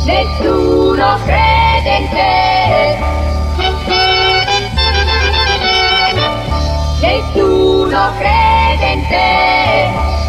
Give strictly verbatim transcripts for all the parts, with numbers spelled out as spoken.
Nessuno crede in te. Nessuno crede in te.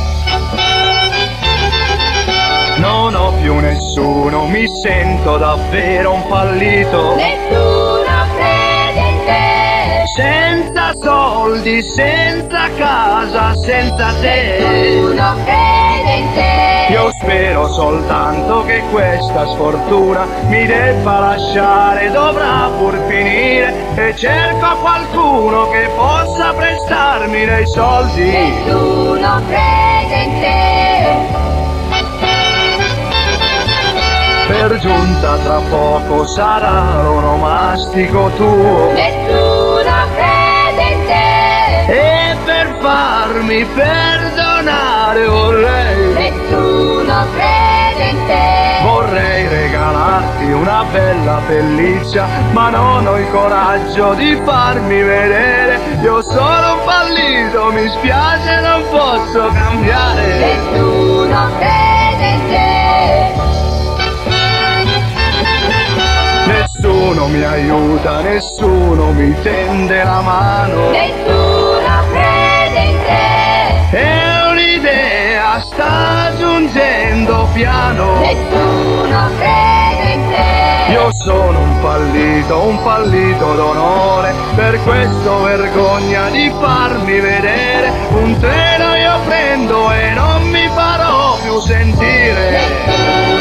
Non ho più nessuno, mi sento davvero un fallito. Nessuno crede in te. Senza soldi, senza casa, senza te. Nessuno crede in te. Io spero soltanto che questa sfortuna mi debba lasciare, dovrà pur finire, e cerco qualcuno che possa prestarmi dei soldi. Nessuno crede in te. Per giunta tra poco sarà l'onomastico tuo. Nessuno crede in te. E per farmi perdonare vorrei, Nessuno crede in te. vorrei regalarti una bella pelliccia, ma non ho il coraggio di farmi vedere. Io sono un fallito, mi spiace, non posso cambiare. Nessuno crede in te. Nessuno mi aiuta, nessuno mi tende la mano. Nessuno crede in te. E un'idea sta giungendo piano. Nessuno crede in te. Io sono un fallito, un fallito d'onore, per questo vergogna di farmi vedere. Un treno io prendo e non mi farò più sentire. Nessuno